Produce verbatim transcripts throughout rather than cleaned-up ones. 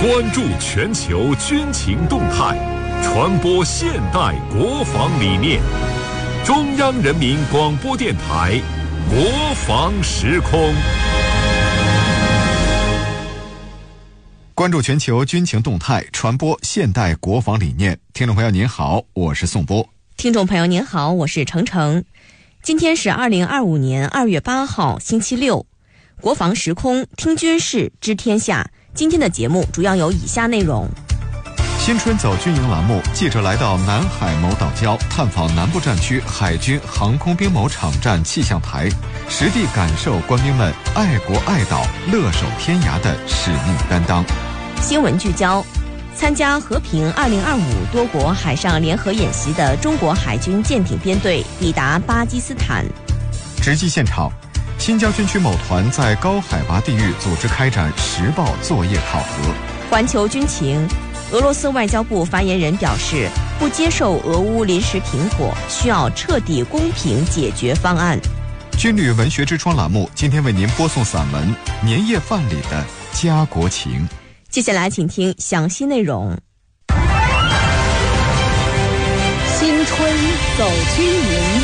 关注全球军情动态，传播现代国防理念。中央人民广播电台国防时空。 关注全球军情动态，传播现代国防理念。听众朋友您好，我是宋波。 听众朋友您好，我是程程。今天是二零二五年二月八号，星期六。国防时空，听军事，知天下。今天的节目主要有以下内容： 新春走军营栏目，记者来到南海某岛礁，探访南部战区海军航空兵某场站气象台，实地感受官兵们爱国爱岛、乐守天涯的使命担当。 新闻聚焦：参加和平二零二五多国海上联合演习的中国海军舰艇编队抵达巴基斯坦。 直击现场，新疆军区某团在高海拔地域组织开展实报作业考核。 环球军情，俄罗斯外交部发言人表示，不接受俄乌临时停火，需要彻底公平解决方案。 军旅文学之窗栏目，今天为您播送散文《年夜饭里的家国情》。 接下来请听详细内容。 新春走军营。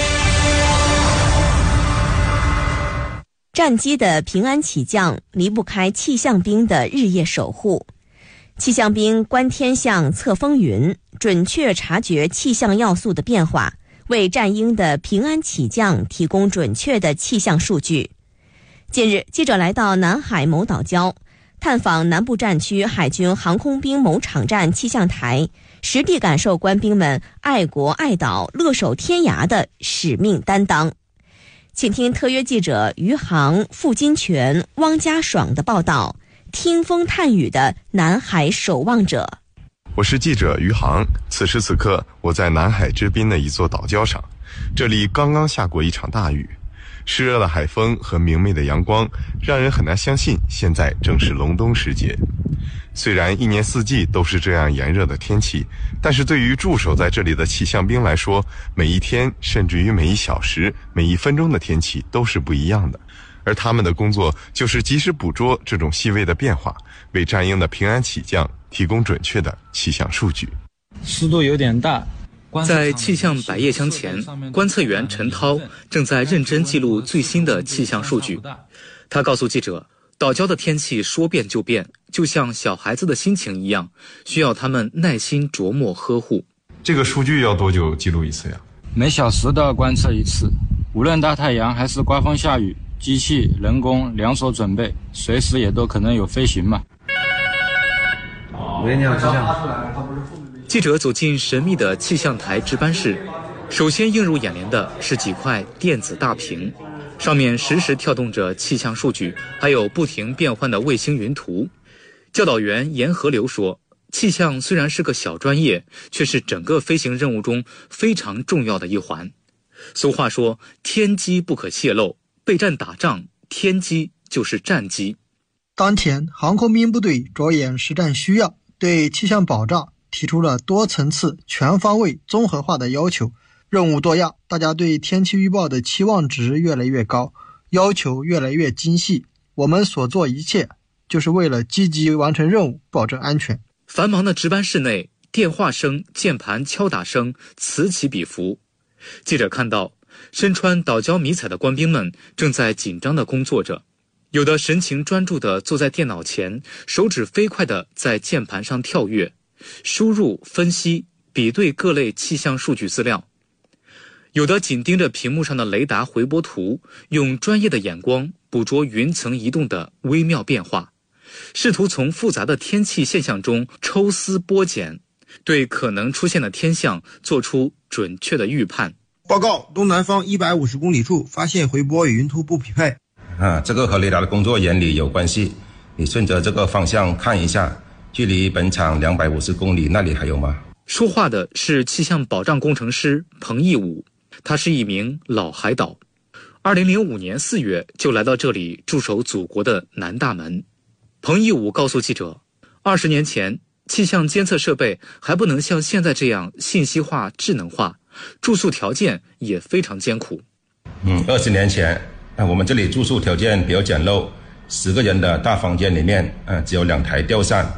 战机的平安起降离不开气象兵的日夜守护。气象兵观天象测风云，准确察觉气象要素的变化，为战鹰的平安起降提供准确的气象数据。近日，记者来到南海某岛礁，探访南部战区海军航空兵某场站气象台，实地感受官兵们爱国爱岛、乐守天涯的使命担当。请听特约记者余杭、傅金泉、汪家爽的报道，听风探雨的南海守望者。 我是记者余杭，此时此刻我在南海之滨的一座岛礁上，这里刚刚下过一场大雨，湿热的海风和明媚的阳光让人很难相信现在正是隆冬时节。虽然一年四季都是这样炎热的天气，但是对于驻守在这里的气象兵来说，每一天甚至于每一小时、每一分钟的天气都是不一样的，而他们的工作就是及时捕捉这种细微的变化，为战鹰的平安起降提供准确的气象数据。 湿度有点大。 在气象百叶箱前，观测员陈涛正在认真记录最新的气象数据。他告诉记者，岛礁的天气说变就变，就像小孩子的心情一样，需要他们耐心琢磨呵护。 这个数据要多久记录一次呀？ 每小时都要观测一次，无论大太阳还是刮风下雨，机器、人工两手准备，随时也都可能有飞行嘛。 喂，你好，气象。 记者走进神秘的气象台值班室，首先映入眼帘的是几块电子大屏，上面实时跳动着气象数据，还有不停变换的卫星云图。教导员严河流说，气象虽然是个小专业，却是整个飞行任务中非常重要的一环。俗话说，天机不可泄露，备战打仗，天机就是战机。 当前航空兵部队着眼实战需要，对气象保障提出了多层次、全方位、综合化的要求。任务多样，大家对天气预报的期望值越来越高，要求越来越精细。我们所做一切，就是为了积极完成任务，保证安全。 繁忙的值班室内，电话声、键盘敲打声此起彼伏。记者看到，身穿岛礁迷彩的官兵们正在紧张地工作着，有的神情专注地坐在电脑前，手指飞快地在键盘上跳跃，输入、分析、比对各类气象数据资料。有的紧盯着屏幕上的雷达回波图，用专业的眼光捕捉云层移动的微妙变化，试图从复杂的天气现象中抽丝剥茧，对可能出现的天象做出准确的预判。 报告，东南方一百五十公里处发现回波与云图不匹配。 啊，这个和雷达的工作原理有关系。你顺着这个方向看一下，距离本场两百五十公里那里还有吗？ 说话的是气象保障工程师彭义武，他是一名老海岛。二零零五年四月就来到这里驻守祖国的南大门。彭义武告诉记者，二十年前气象监测设备还不能像现在这样信息化、智能化，住宿条件也非常艰苦。 嗯，二十年前，我们这里住宿条件比较简陋，十个人的大房间里面，嗯，只有两台吊扇，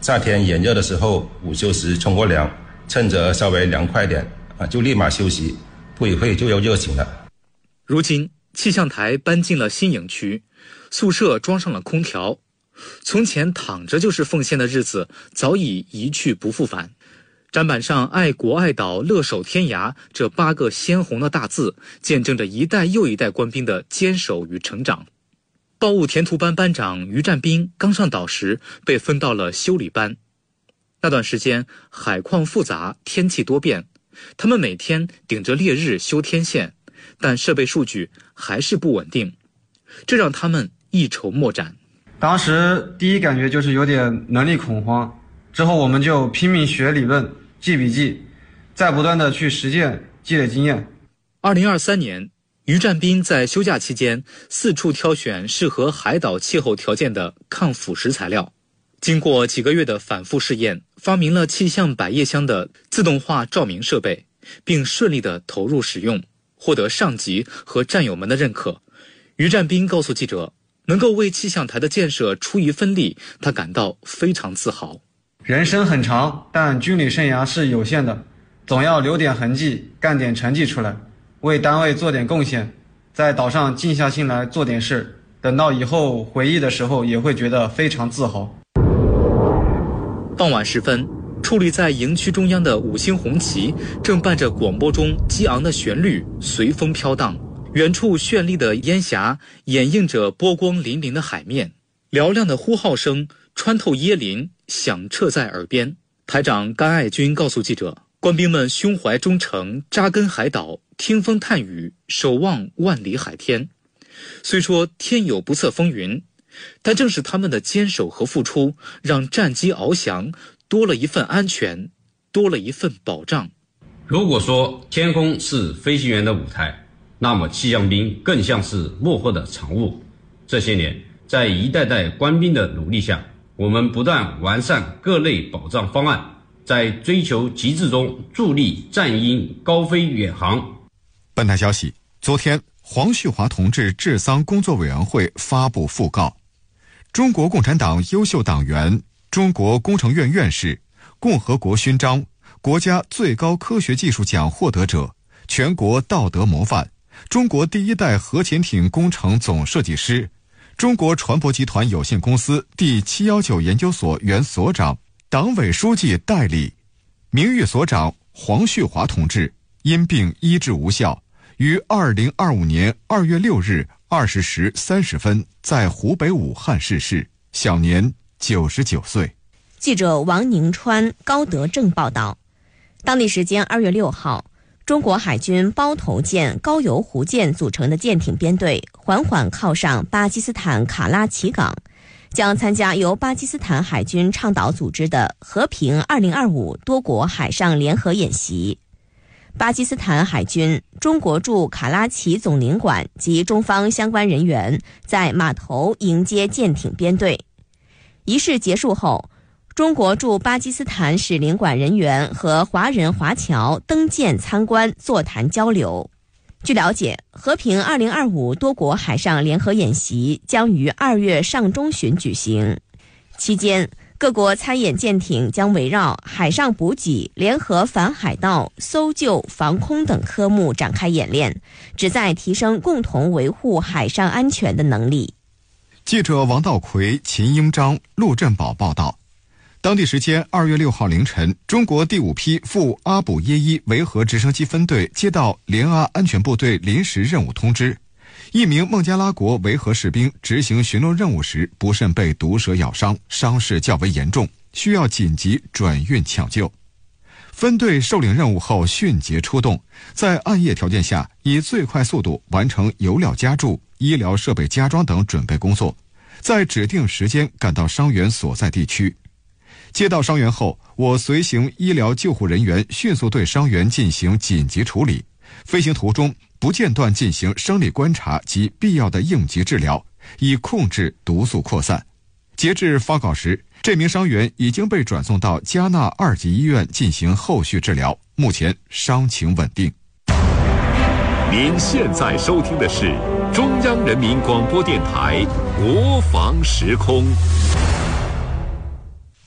夏天炎热的时候，午休时冲过凉，趁着稍微凉快点啊，就立马休息，不一会就要热醒了。 如今气象台搬进了新营区，宿舍装上了空调，从前躺着就是奉献的日子早已一去不复返。展板上爱国爱岛乐守天涯这八个鲜红的大字，见证着一代又一代官兵的坚守与成长。报务田图班班长于占斌刚上岛时被分到了修理班。那段时间海况复杂，天气多变，他们每天顶着烈日修天线，但设备数据还是不稳定，这让他们一筹莫展。 当时第一感觉就是有点能力恐慌，之后我们就拼命学理论，记笔记，再不断的去实践，积累经验。 二零二三年，于占斌在休假期间四处挑选适合海岛气候条件的抗腐蚀材料，经过几个月的反复试验，发明了气象百叶箱的自动化照明设备，并顺利地投入使用，获得上级和战友们的认可。于占斌告诉记者，能够为气象台的建设出一份力，他感到非常自豪。 人生很长，但军旅生涯是有限的，总要留点痕迹，干点成绩出来，为单位做点贡献，在岛上静下心来做点事，等到以后回忆的时候也会觉得非常自豪。 傍晚时分，矗立在营区中央的五星红旗正伴着广播中激昂的旋律随风飘荡，远处绚丽的烟霞掩映着波光粼粼的海面，嘹亮的呼号声穿透椰林，响彻在耳边。台长甘爱军告诉记者，官兵们胸怀忠诚，扎根海岛，听风探雨，守望万里海天。虽说天有不测风云，但正是他们的坚守和付出，让战机翱翔多了一份安全，多了一份保障。 如果说天空是飞行员的舞台，那么气象兵更像是幕后的产物。这些年，在一代代官兵的努力下，我们不断完善各类保障方案，在追求极致中助力战鹰高飞远航。 本台消息，昨天黄旭华同志治丧工作委员会发布讣告，中国共产党优秀党员，中国工程院院士，共和国勋章，国家最高科学技术奖获得者，全国道德模范，中国第一代核潜艇工程总设计师，中国船舶集团有限公司第七一九研究所原所长、党委书记代理，名誉所长黄旭华同志因病医治无效，于二零二五年二月六日二十时三十分在湖北武汉逝世，享年九十九岁。 记者王宁川、高德正报道，当地时间二月六号，中国海军包头舰、高邮湖舰组成的舰艇编队缓缓靠上巴基斯坦卡拉奇港，将参加由巴基斯坦海军倡导组织的和平二零二五多国海上联合演习。巴基斯坦海军中国驻卡拉奇总领馆及中方相关人员在码头迎接舰艇编队。仪式结束后，中国驻巴基斯坦使领馆人员和华人华侨登舰参观座谈交流。据了解，和平二零二五多国海上联合演习将于二月上中旬举行，期间各国参演舰艇将围绕海上补给、联合反海盗、搜救、防空等科目展开演练，旨在提升共同维护海上安全的能力。 记者王道奎、秦英章、陆振宝报道，当地时间二月六号凌晨，中国第五批赴阿卜耶伊维和直升机分队接到联阿安全部队临时任务通知，一名孟加拉国维和士兵执行巡逻任务时不慎被毒蛇咬伤，伤势较为严重，需要紧急转运抢救。分队受领任务后迅捷出动，在暗夜条件下以最快速度完成油料加注、医疗设备加装等准备工作，在指定时间赶到伤员所在地区。接到伤员后，我随行医疗救护人员迅速对伤员进行紧急处理，飞行途中不间断进行生理观察及必要的应急治疗，以控制毒素扩散。截至发稿时，这名伤员已经被转送到加纳二级医院进行后续治疗，目前伤情稳定。 您现在收听的是中央人民广播电台国防时空。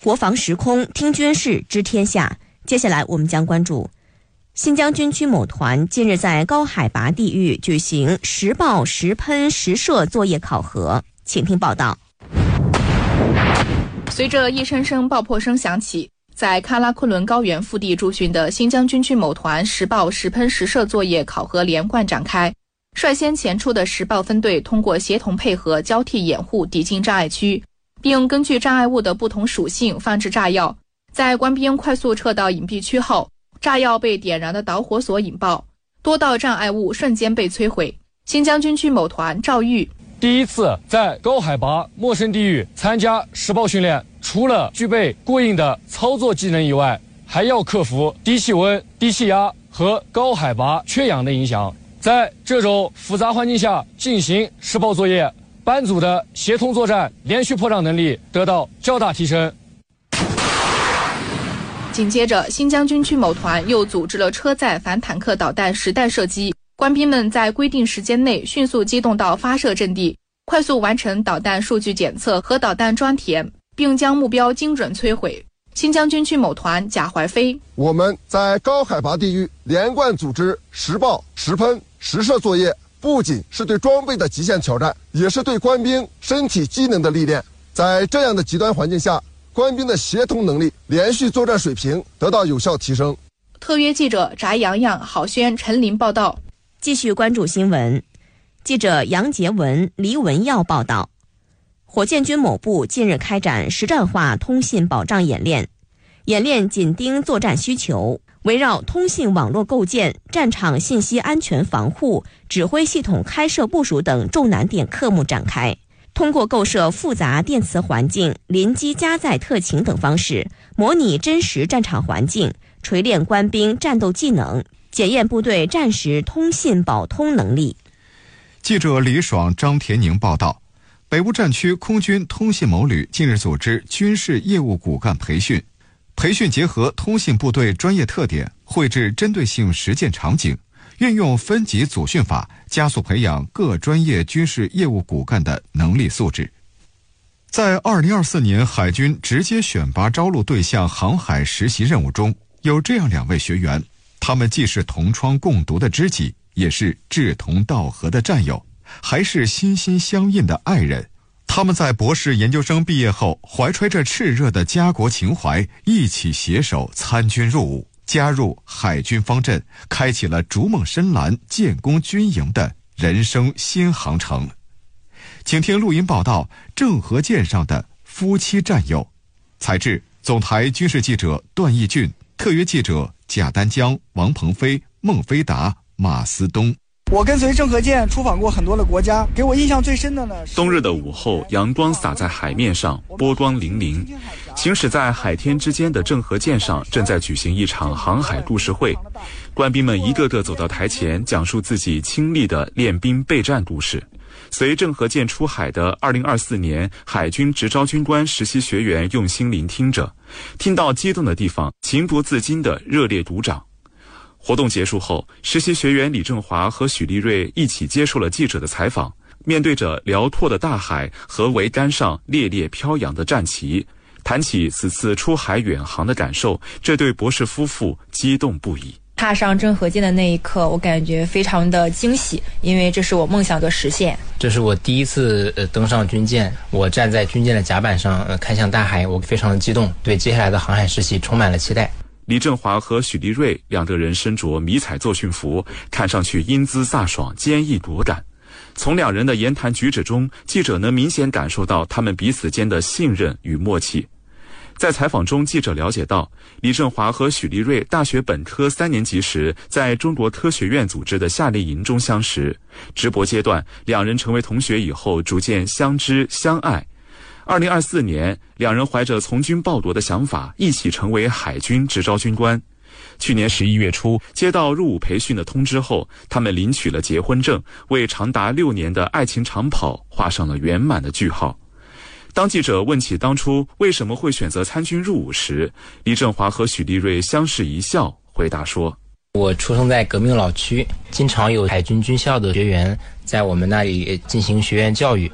国防时空听军事知天下。接下来我们将关注新疆军区某团近日在高海拔地域举行实爆实喷实射作业考核，请听报道。 随着一声声爆破声响起，在喀拉昆仑高原腹地驻训的新疆军区某团实爆实喷实射作业考核连贯展开。率先前出的实爆分队通过协同配合交替掩护抵近障碍区，并根据障碍物的不同属性放置炸药。在官兵快速撤到隐蔽区后，炸药被点燃的导火索引爆，多道障碍物瞬间被摧毁。新疆军区某团赵玉： 第一次在高海拔陌生地域参加实爆训练，除了具备过硬的操作技能以外，还要克服低气温、低气压和高海拔缺氧的影响。在这种复杂环境下进行实爆作业，班组的协同作战、连续破障能力得到较大提升。 紧接着，新疆军区某团又组织了车载反坦克导弹实弹射击，官兵们在规定时间内迅速机动到发射阵地，快速完成导弹数据检测和导弹装填，并将目标精准摧毁。新疆军区某团贾怀飞： 我们在高海拔地域连贯组织实爆、实喷、实射作业，不仅是对装备的极限挑战，也是对官兵身体机能的历练。在这样的极端环境下，官兵的协同能力、连续作战水平得到有效提升。 特约记者翟洋洋、郝轩、陈林报道。 继续关注新闻，记者杨杰文、黎文耀报道。火箭军某部近日开展实战化通信保障演练，演练紧盯作战需求，围绕通信网络构建、战场信息安全防护、指挥系统开设部署等重难点科目展开。通过构设复杂电磁环境、临机加载特勤等方式，模拟真实战场环境，锤炼官兵战斗技能，检验部队战时通信保通能力。 记者李爽、张田宁报道。北部战区空军通信某旅近日组织军事业务骨干培训，培训结合通信部队专业特点，绘制针对性实践场景，运用分级组训法，加速培养各专业军事业务骨干的能力素质。在二零二四年海军直接选拔招录对象航海实习任务中，有这样两位学员，他们既是同窗共读的知己，也是志同道合的战友，还是心心相印的爱人。他们在博士研究生毕业后，怀揣着炽热的家国情怀，一起携手参军入伍，加入海军方阵，开启了逐梦深蓝、建功军营的人生新航程。请听录音报道：郑和舰上的夫妻战友。采制：总台军事记者段义俊，特约记者贾丹江、王鹏飞、孟飞达、马思东。 我跟随郑和舰出访过很多的国家，给我印象最深的呢， 冬日的午后，阳光洒在海面上，波光粼粼。行驶在海天之间的郑和舰上正在举行一场航海故事会，官兵们一个个走到台前，讲述自己亲历的练兵备战故事。随郑和舰出海的二零二四年海军直招军官实习学员用心聆听着，听到激动的地方，情不自禁地热烈鼓掌。活动结束后，实习学员李正华和许立瑞一起接受了记者的采访，面对着辽阔的大海和桅杆上猎猎飘扬的战旗，谈起此次出海远航的感受，这对博士夫妇激动不已。 踏上郑和舰的那一刻，我感觉非常的惊喜，因为这是我梦想的实现。 这是我第一次呃登上军舰，我站在军舰的甲板上，呃看向大海，我非常的激动，对接下来的航海实习充满了期待。 李正华和许立瑞两个人身着迷彩作训服，看上去英姿飒爽、坚毅果敢。从两人的言谈举止中，记者能明显感受到他们彼此间的信任与默契。在采访中，记者了解到，李正华和许立瑞大学本科三年级时，在中国科学院组织的夏令营中相识。直博阶段，两人成为同学以后，逐渐相知相爱。二零二四年，两人怀着从军报国的想法，一起成为海军直招军官。去年十一月初，接到入伍培训的通知后，他们领取了结婚证，为长达六年的爱情长跑画上了圆满的句号。当记者问起当初为什么会选择参军入伍时，李正华和许立瑞相视一笑，回答说： 我出生在革命老区，经常有海军军校的学员在我们那里进行学员教育。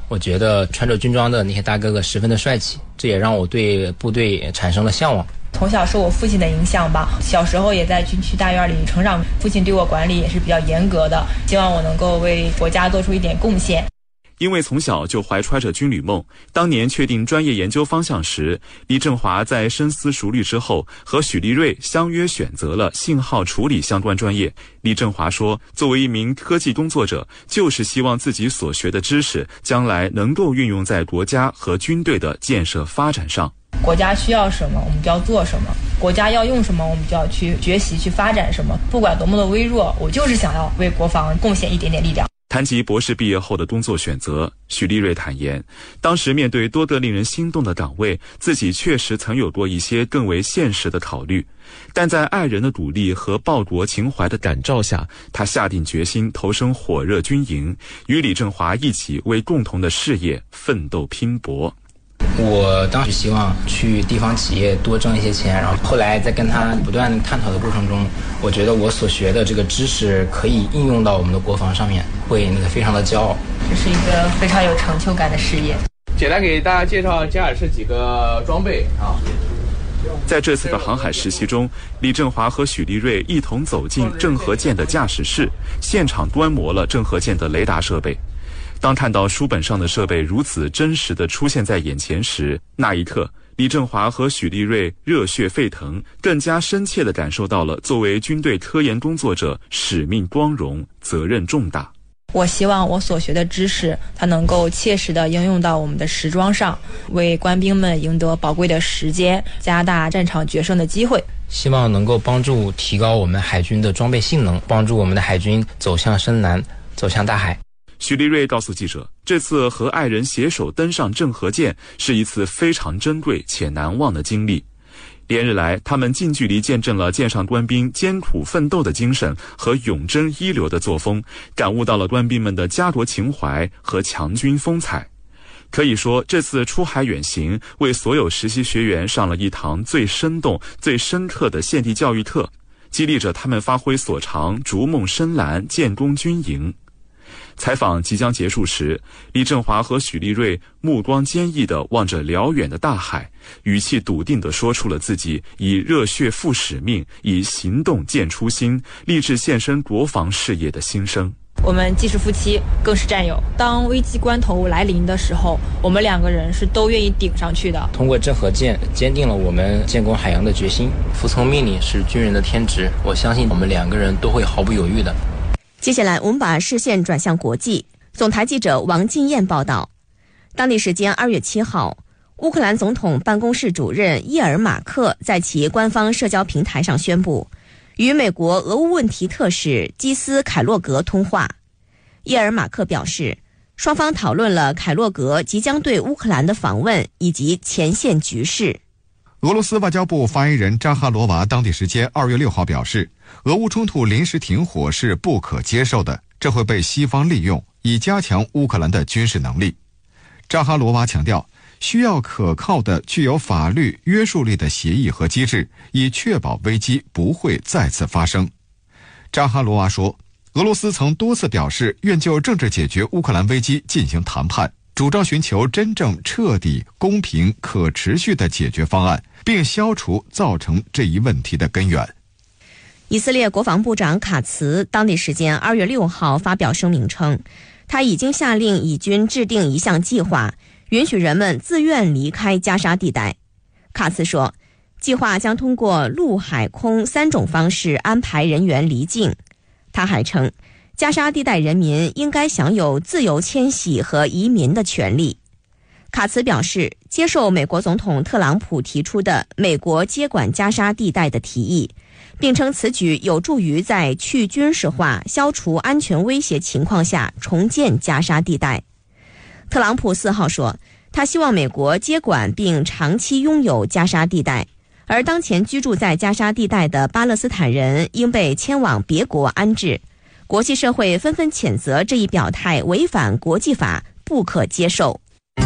我觉得穿着军装的那些大哥哥十分的帅气，这也让我对部队产生了向往。 从小受我父亲的影响吧，小时候也在军区大院里成长，父亲对我管理也是比较严格的，希望我能够为国家做出一点贡献。 因为从小就怀揣着军旅梦，当年确定专业研究方向时，李振华在深思熟虑之后，和许立瑞相约选择了信号处理相关专业。李振华说，作为一名科技工作者，就是希望自己所学的知识将来能够运用在国家和军队的建设发展上。 国家需要什么，我们就要做什么；国家要用什么，我们就要去学习、去发展什么。不管多么的微弱，我就是想要为国防贡献一点点力量。 谈及博士毕业后的工作选择，许立瑞坦言，当时面对多个令人心动的岗位，自己确实曾有过一些更为现实的考虑，但在爱人的鼓励和报国情怀的感召下，他下定决心投身火热军营，与李振华一起为共同的事业奋斗拼搏。 我当时希望去地方企业多挣一些钱，然后后来在跟他不断探讨的过程中，我觉得我所学的这个知识可以应用到我们的国防上面，会那个非常的骄傲。 这是一个非常有成就感的事业。 简单给大家介绍加尔士几个装备啊。 在这次的航海实习中，李振华和许立瑞一同走进郑和舰的驾驶室，现场端摩了郑和舰的雷达设备。当看到书本上的设备如此真实地出现在眼前时，那一刻，李振华和许立瑞热血沸腾，更加深切地感受到了作为军队科研工作者使命光荣、责任重大。 我希望我所学的知识，它能够切实地应用到我们的时装上，为官兵们赢得宝贵的时间，加大战场决胜的机会。 希望能够帮助提高我们海军的装备性能，帮助我们的海军走向深蓝，走向大海。 许立瑞告诉记者，这次和爱人携手登上郑和舰是一次非常珍贵且难忘的经历。连日来，他们近距离见证了舰上官兵艰苦奋斗的精神和永贞一流的作风，感悟到了官兵们的家国情怀和强军风采。可以说，这次出海远行为所有实习学员上了一堂最生动、最深刻的献地教育课，激励着他们发挥所长，逐梦深蓝，建功军营。采访即将结束时，李振华和许立瑞目光坚毅地望着辽远的大海，语气笃定地说出了自己以热血赴使命，以行动见初心，立志献身国防事业的心声。 我们既是夫妻，更是战友。当危机关头来临的时候，我们两个人是都愿意顶上去的。 通过郑和舰，坚定了我们建功海洋的决心。服从命令是军人的天职，我相信我们两个人都会毫不犹豫的。 接下来我们把视线转向国际。总台记者王金燕报道，当地时间二月七号，乌克兰总统办公室主任伊尔马克在其官方社交平台上宣布，与美国俄乌问题特使基斯凯洛格通话。伊尔马克表示，双方讨论了凯洛格即将对乌克兰的访问以及前线局势。 俄罗斯外交部发言人扎哈罗娃当地时间二月六号表示，俄乌冲突临时停火是不可接受的，这会被西方利用，以加强乌克兰的军事能力。扎哈罗娃强调，需要可靠的、具有法律约束力的协议和机制，以确保危机不会再次发生。扎哈罗娃说，俄罗斯曾多次表示愿就政治解决乌克兰危机进行谈判，主张寻求真正彻底、公平、可持续的解决方案，并消除造成这一问题的根源。 以色列国防部长卡茨当地时间二月六号发表声明称，他已经下令以军制定一项计划，允许人们自愿离开加沙地带。卡茨说，计划将通过陆海空三种方式安排人员离境。他还称，加沙地带人民应该享有自由迁徙和移民的权利。卡茨表示，接受美国总统特朗普提出的美国接管加沙地带的提议，并称此举有助于在去军事化、消除安全威胁情况下重建加沙地带。特朗普四号说，他希望美国接管并长期拥有加沙地带，而当前居住在加沙地带的巴勒斯坦人应被迁往别国安置。国际社会纷纷谴责这一表态违反国际法，不可接受。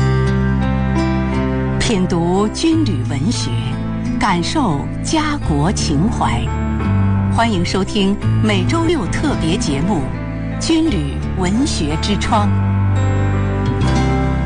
品读军旅文学，感受家国情怀。欢迎收听每周六特别节目《军旅文学之窗》。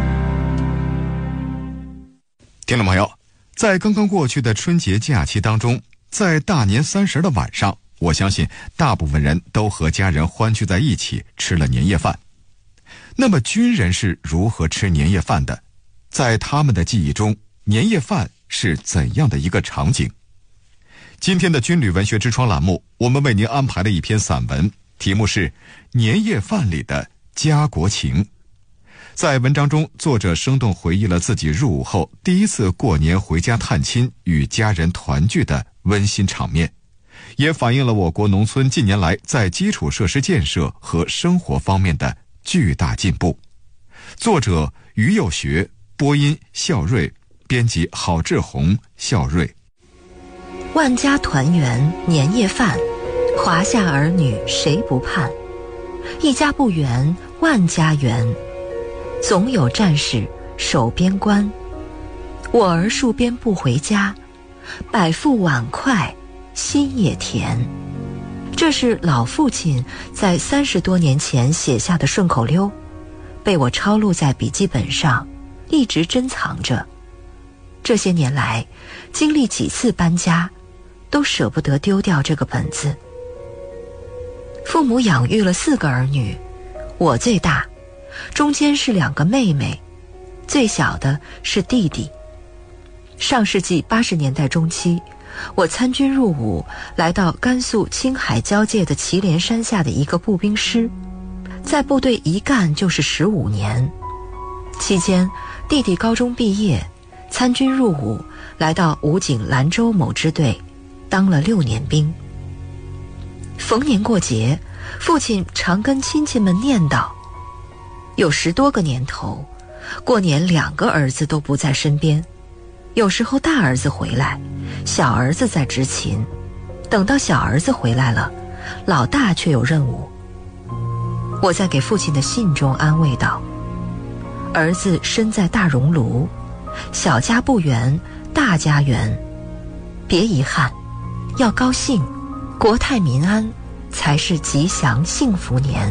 听众朋友，在刚刚过去的春节假期当中，在大年三十的晚上，我相信大部分人都和家人欢聚在一起吃了年夜饭。那么军人是如何吃年夜饭的？在他们的记忆中，年夜饭是怎样的一个场景？今天的军旅文学之窗栏目，我们为您安排了一篇散文，题目是《年夜饭里的家国情》。在文章中，作者生动回忆了自己入伍后第一次过年回家探亲与家人团聚的温馨场面，也反映了我国农村近年来在基础设施建设和生活方面的巨大进步。作者于幼学，播音孝瑞，编辑郝志宏、孝瑞。 万家团圆年夜饭，华夏儿女谁不盼？一家不圆万家圆，总有战士守边关。我儿戍边不回家，百副碗筷心也甜。这是老父亲在三十多年前写下的顺口溜，被我抄录在笔记本上，一直珍藏着。这些年来，经历几次搬家，都舍不得丢掉这个本子。父母养育了四个儿女，我最大，中间是两个妹妹，最小的是弟弟。上世纪八十年代中期，我参军入伍，来到甘肃青海交界的祁连山下的一个步兵师，在部队一干就是十五年。期间，弟弟高中毕业，参军入伍，来到武警兰州某支队，当了六年兵。逢年过节，父亲常跟亲戚们念叨，有十多个年头，过年两个儿子都不在身边，有时候大儿子回来，小儿子在执勤，等到小儿子回来了，老大却有任务。我在给父亲的信中安慰道，儿子身在大熔炉，小家不圆大家圆，别遗憾，要高兴，国泰民安才是吉祥幸福年。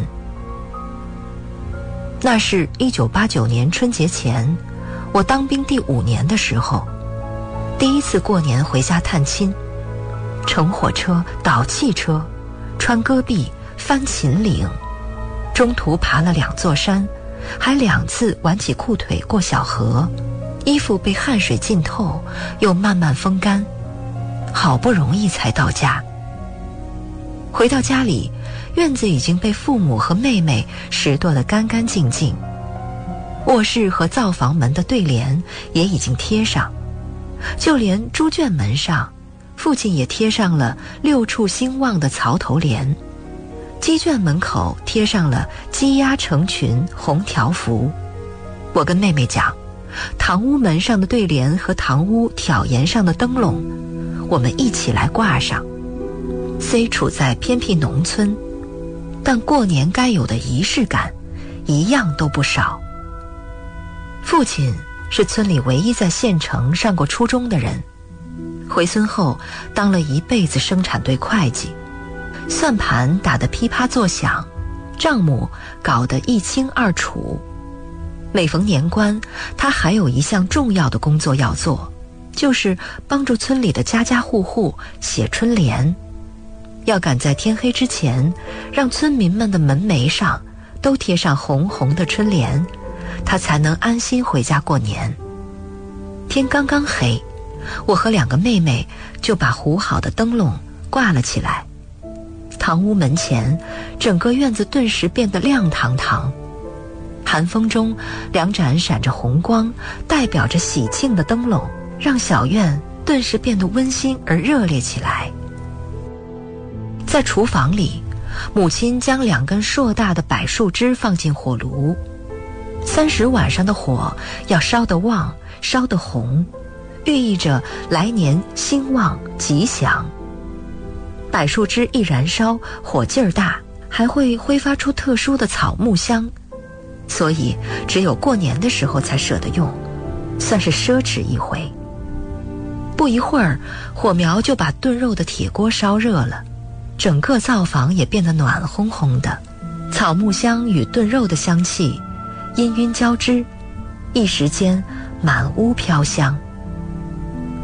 那是一九八九年春节前，我当兵第五年的时候，第一次过年回家探亲，乘火车倒汽车，穿戈壁翻秦岭，中途爬了两座山，还两次挽起裤腿过小河，衣服被汗水浸透，又慢慢风干，好不容易才到家。回到家里，院子已经被父母和妹妹拾掇得干干净净，卧室和灶房门的对联也已经贴上，就连猪圈门上，父亲也贴上了六畜兴旺的槽头联，鸡圈门口贴上了鸡鸭成群红条幅。我跟妹妹讲，堂屋门上的对联和堂屋挑檐上的灯笼，我们一起来挂上。虽处在偏僻农村，但过年该有的仪式感一样都不少。父亲是村里唯一在县城上过初中的人，回村后当了一辈子生产队会计，算盘打得噼啪作响，账目搞得一清二楚。每逢年关，他还有一项重要的工作要做，就是帮助村里的家家户户写春联，要赶在天黑之前，让村民们的门楣上都贴上红红的春联，他才能安心回家过年。天刚刚黑，我和两个妹妹就把糊好的灯笼挂了起来。堂屋门前，整个院子顿时变得亮堂堂。寒风中，两盏闪着红光，代表着喜庆的灯笼，让小院顿时变得温馨而热烈起来。在厨房里，母亲将两根硕大的柏树枝放进火炉，三十晚上的火要烧得旺，烧得红，寓意着来年兴旺吉祥。柏树枝一燃烧，火劲儿大，还会挥发出特殊的草木香，所以只有过年的时候才舍得用，算是奢侈一回。不一会儿，火苗就把炖肉的铁锅烧热了，整个灶房也变得暖烘烘的，草木香与炖肉的香气氤氲交织，一时间满屋飘香。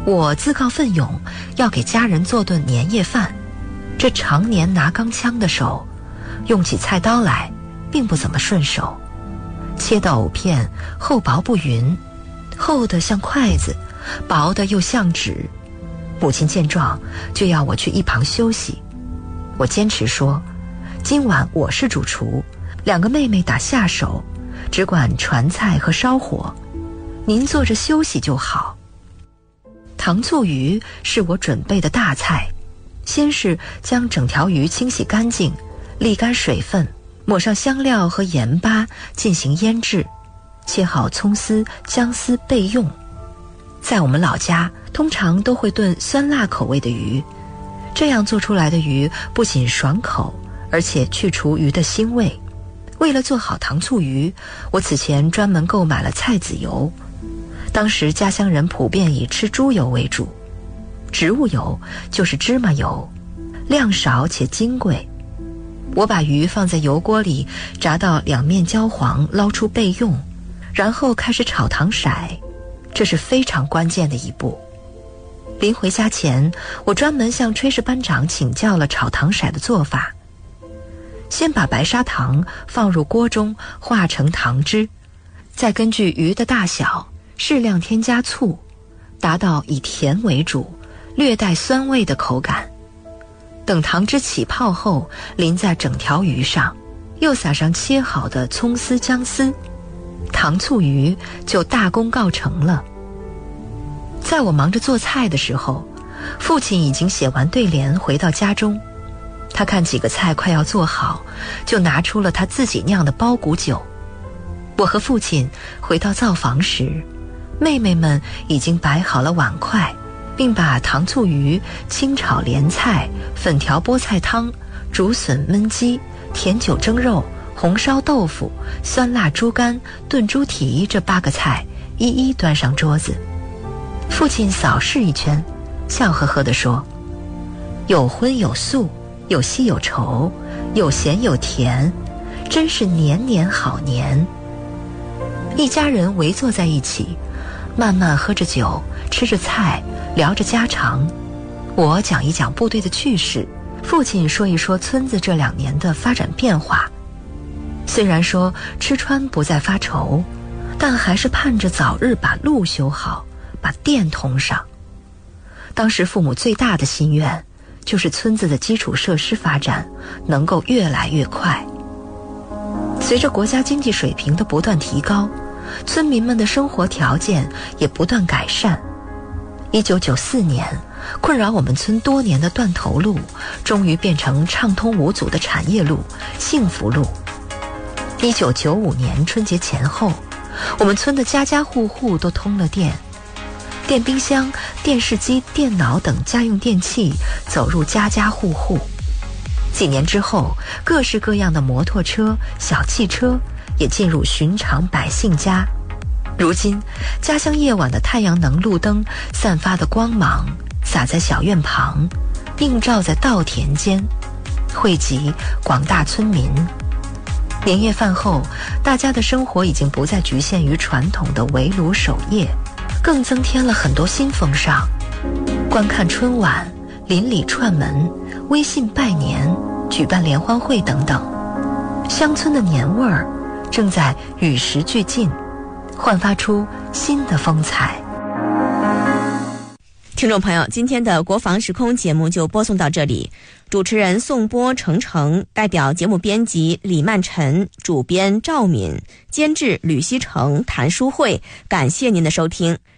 我自告奋勇要给家人做顿年夜饭，这常年拿钢枪的手，用起菜刀来并不怎么顺手。切的藕片厚薄不匀，厚的像筷子，薄的又像纸。母亲见状就要我去一旁休息，我坚持说，今晚我是主厨，两个妹妹打下手，只管传菜和烧火，您坐着休息就好。糖醋鱼是我准备的大菜，先是将整条鱼清洗干净，沥干水分，抹上香料和盐巴进行腌制，切好葱丝、姜丝备用。在我们老家，通常都会炖酸辣口味的鱼，这样做出来的鱼不仅爽口，而且去除鱼的腥味。为了做好糖醋鱼，我此前专门购买了菜籽油。当时家乡人普遍以吃猪油为主，植物油就是芝麻油，量少且金贵。我把鱼放在油锅里炸到两面焦黄，捞出备用，然后开始炒糖色，这是非常关键的一步。临回家前，我专门向炊事班长请教了炒糖色的做法。先把白砂糖放入锅中化成糖汁，再根据鱼的大小适量添加醋，达到以甜为主，略带酸味的口感。等糖汁起泡后，淋在整条鱼上，又撒上切好的葱丝、姜丝，糖醋鱼就大功告成了。在我忙着做菜的时候，父亲已经写完对联回到家中。他看几个菜快要做好，就拿出了他自己酿的包谷酒。我和父亲回到灶房时，妹妹们已经摆好了碗筷，并把糖醋鱼、清炒莲菜、粉条菠菜汤、竹笋焖鸡、甜酒蒸肉、红烧豆腐、酸辣猪肝、炖猪蹄这八个菜一一端上桌子。父亲扫视一圈，笑呵呵地说：“有荤有素，有稀有稠，有咸有甜，真是年年好年。”一家人围坐在一起，慢慢喝着酒，吃着菜，聊着家常。我讲一讲部队的趣事，父亲说一说村子这两年的发展变化。虽然说吃穿不再发愁，但还是盼着早日把路修好，把电通上。当时父母最大的心愿就是村子的基础设施发展能够越来越快。随着国家经济水平的不断提高，村民们的生活条件也不断改善。一九九四年，困扰我们村多年的断头路终于变成畅通无阻的产业路、幸福路。一九九五年春节前后，我们村的家家户户都通了电，电冰箱、电视机、电脑等家用电器走入家家户户。几年之后，各式各样的摩托车、小汽车也进入寻常百姓家。如今，家乡夜晚的太阳能路灯散发的光芒洒在小院旁，映照在稻田间，惠及广大村民。年夜饭后，大家的生活已经不再局限于传统的围炉守夜，更增添了很多新风尚。观看春晚、邻里串门、微信拜年、举办联欢会等等，乡村的年味儿正在与时俱进，焕发出新的风采。 听众朋友，今天的国防时空节目就播送到这里。主持人宋波、程程，代表节目编辑李曼晨，主编赵敏，监制吕希成、谭淑慧，感谢您的收听。